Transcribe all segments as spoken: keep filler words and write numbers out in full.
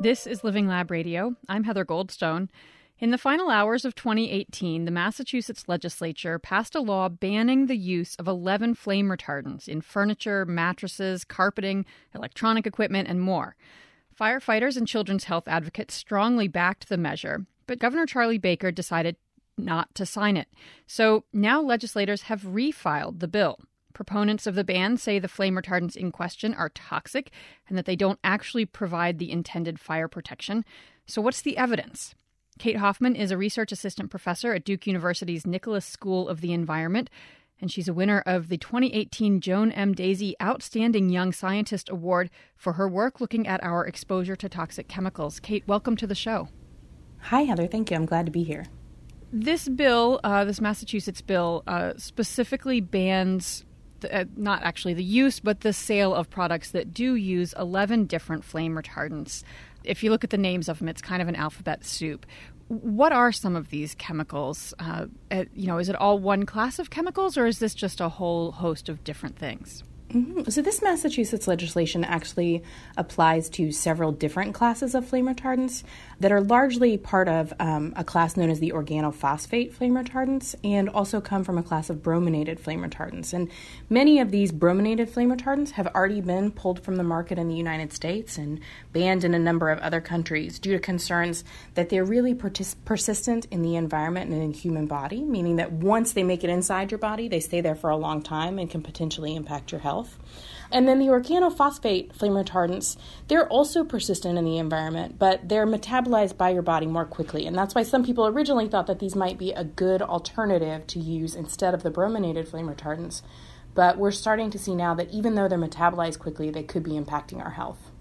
This is Living Lab Radio. I'm Heather Goldstone. In the final hours of twenty eighteen, the Massachusetts legislature passed a law banning the use of eleven flame retardants in furniture, mattresses, carpeting, electronic equipment, and more. Firefighters and children's health advocates strongly backed the measure, but Governor Charlie Baker decided not to sign it. So now legislators have refiled the bill. Proponents of the ban say the flame retardants in question are toxic and that they don't actually provide the intended fire protection. So what's the evidence? Kate Hoffman is a research assistant professor at Duke University's Nicholas School of the Environment, and she's a winner of the twenty eighteen Joan M. Daisy Outstanding Young Scientist Award for her work looking at our exposure to toxic chemicals. Kate, welcome to the show. Hi, Heather. Thank you. I'm glad to be here. This bill, uh, this Massachusetts bill, uh, specifically bans Uh, not actually the use, but the sale of products that do use eleven different flame retardants. If you look at the names of them, it's kind of an alphabet soup. What are some of these chemicals? Uh, uh, you know, is it all one class of chemicals, or is this just a whole host of different things? Mm-hmm. So this Massachusetts legislation actually applies to several different classes of flame retardants that are largely part of um, a class known as the organophosphate flame retardants, and also come from a class of brominated flame retardants. And many of these brominated flame retardants have already been pulled from the market in the United States and banned in a number of other countries due to concerns that they're really pertis- persistent in the environment and in the human body, meaning that once they make it inside your body, they stay there for a long time and can potentially impact your health. And then the organophosphate flame retardants, they're also persistent in the environment, but they're metabolized by your body more quickly. And that's why some people originally thought that these might be a good alternative to use instead of the brominated flame retardants. But we're starting to see now that even though they're metabolized quickly, they could be impacting our health.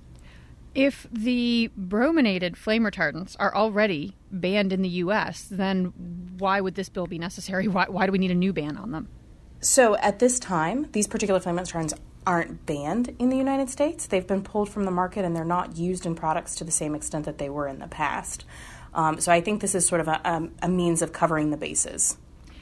If the brominated flame retardants are already banned in the U S, then why would this bill be necessary? Why, why do we need a new ban on them? So at this time, these particular flame retardants aren't banned in the United States. They've been pulled from the market and they're not used in products to the same extent that they were in the past. Um, so I think this is sort of a, a, a means of covering the bases.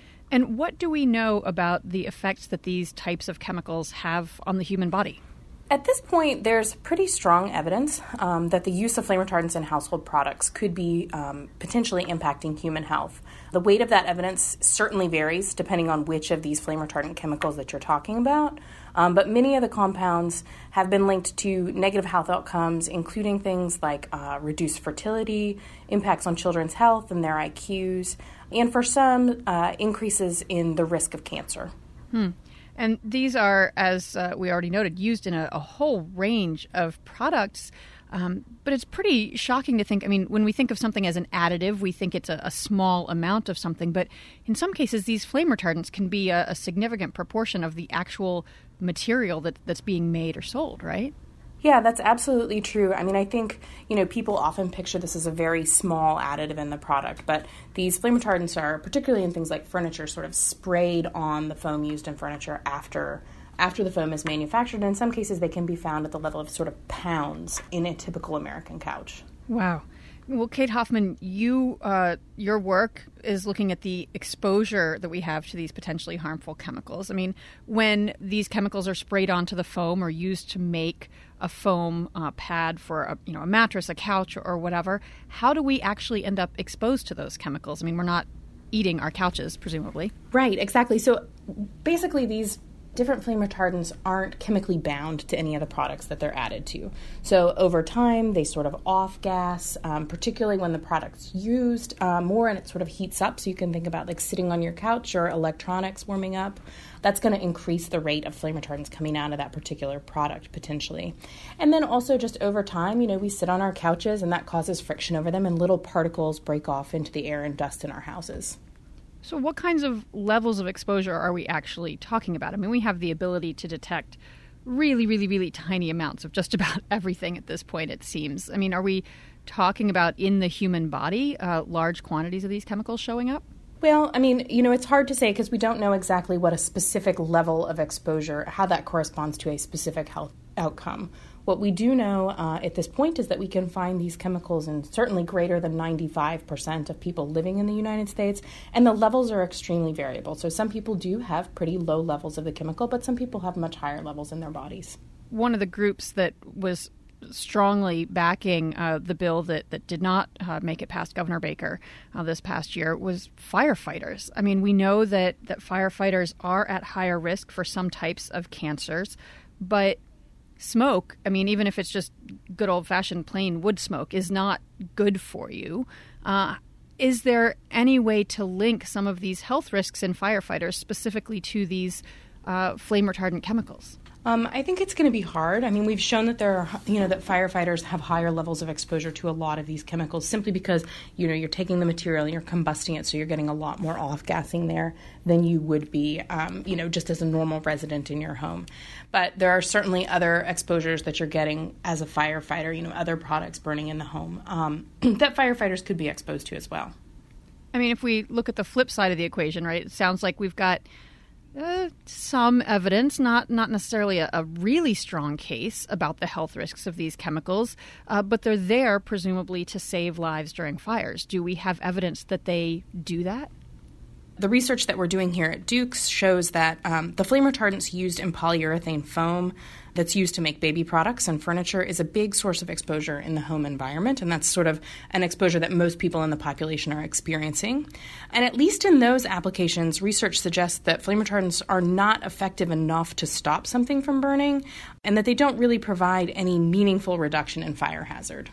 And what do we know about the effects that these types of chemicals have on the human body? At this point, there's pretty strong evidence um, that the use of flame retardants in household products could be um, potentially impacting human health. The weight of that evidence certainly varies depending on which of these flame retardant chemicals that you're talking about, um, but many of the compounds have been linked to negative health outcomes, including things like uh, reduced fertility, impacts on children's health and their I Qs, and for some, uh, increases in the risk of cancer. Hmm. And these are, as uh, we already noted, used in a, a whole range of products. Um, but it's pretty shocking to think, I mean, when we think of something as an additive, we think it's a, a small amount of something. But in some cases, these flame retardants can be a, a significant proportion of the actual material that, that's being made or sold, right? Yeah, that's absolutely true. I mean, I think, you know, people often picture this as a very small additive in the product, but these flame retardants are, particularly in things like furniture, sort of sprayed on the foam used in furniture after after the foam is manufactured. And in some cases, they can be found at the level of sort of pounds in a typical American couch. Wow. Well, Kate Hoffman, you uh, your work is looking at the exposure that we have to these potentially harmful chemicals. I mean, when these chemicals are sprayed onto the foam or used to make a foam uh, pad for a, you know, a mattress, a couch, or, or whatever, how do we actually end up exposed to those chemicals? I mean, we're not eating our couches, presumably. Right, exactly. So basically, these different flame retardants aren't chemically bound to any of the products that they're added to. So over time, they sort of off-gas, um, particularly when the product's used uh, more and it sort of heats up. So you can think about like sitting on your couch or electronics warming up. That's going to increase the rate of flame retardants coming out of that particular product potentially. And then also just over time, you know, we sit on our couches and that causes friction over them and little particles break off into the air and dust in our houses. So what kinds of levels of exposure are we actually talking about? I mean, we have the ability to detect really, really, really tiny amounts of just about everything at this point, it seems. I mean, are we talking about in the human body, uh, large quantities of these chemicals showing up? Well, I mean, you know, it's hard to say because we don't know exactly what a specific level of exposure, how that corresponds to a specific health outcome. What we do know uh, at this point is that we can find these chemicals in certainly greater than ninety-five percent of people living in the United States, and the levels are extremely variable. So some people do have pretty low levels of the chemical, but some people have much higher levels in their bodies. One of the groups that was strongly backing uh, the bill that, that did not uh, make it past Governor Baker uh, this past year was firefighters. I mean, we know that, that firefighters are at higher risk for some types of cancers, but smoke, I mean, even if it's just good old-fashioned plain wood smoke, is not good for you. Uh, is there any way to link some of these health risks in firefighters specifically to these uh, flame-retardant chemicals? Um, I think it's going to be hard. I mean, we've shown that there are, you know, that firefighters have higher levels of exposure to a lot of these chemicals simply because, you know, you're taking the material and you're combusting it, so you're getting a lot more off-gassing there than you would be, um, you know, just as a normal resident in your home. But there are certainly other exposures that you're getting as a firefighter, you know, other products burning in the home um, that firefighters could be exposed to as well. I mean, if we look at the flip side of the equation, right, it sounds like we've got Uh, some evidence, not not necessarily a, a really strong case about the health risks of these chemicals, uh, but they're there presumably to save lives during fires. Do we have evidence that they do that? The research that we're doing here at Duke's shows that um, the flame retardants used in polyurethane foam that's used to make baby products and furniture is a big source of exposure in the home environment, and that's sort of an exposure that most people in the population are experiencing. And at least in those applications, research suggests that flame retardants are not effective enough to stop something from burning, and that they don't really provide any meaningful reduction in fire hazard.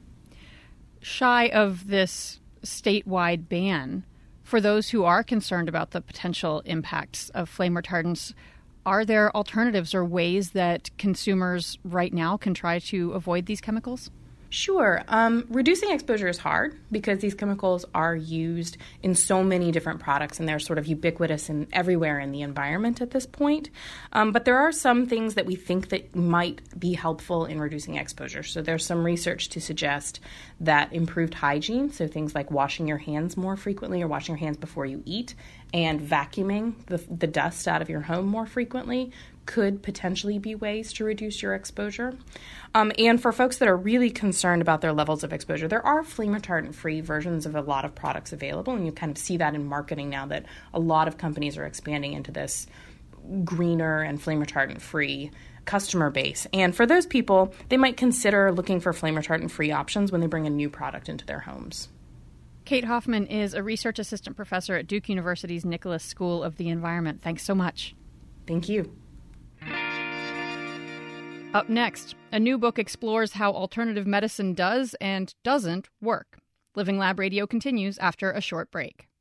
Shy of this statewide ban, for those who are concerned about the potential impacts of flame retardants, are there alternatives or ways that consumers right now can try to avoid these chemicals? Sure. Um, reducing exposure is hard because these chemicals are used in so many different products and they're sort of ubiquitous and everywhere in the environment at this point. Um, but there are some things that we think that might be helpful in reducing exposure. So there's some research to suggest that improved hygiene, so things like washing your hands more frequently or washing your hands before you eat and vacuuming the, the dust out of your home more frequently, could potentially be ways to reduce your exposure. Um, and for folks that are really concerned about their levels of exposure, there are flame retardant-free versions of a lot of products available, and you kind of see that in marketing now that a lot of companies are expanding into this greener and flame retardant-free customer base. And for those people, they might consider looking for flame retardant-free options when they bring a new product into their homes. Kate Hoffman is a research assistant professor at Duke University's Nicholas School of the Environment. Thanks so much. Thank you. Up next, a new book explores how alternative medicine does and doesn't work. Living Lab Radio continues after a short break.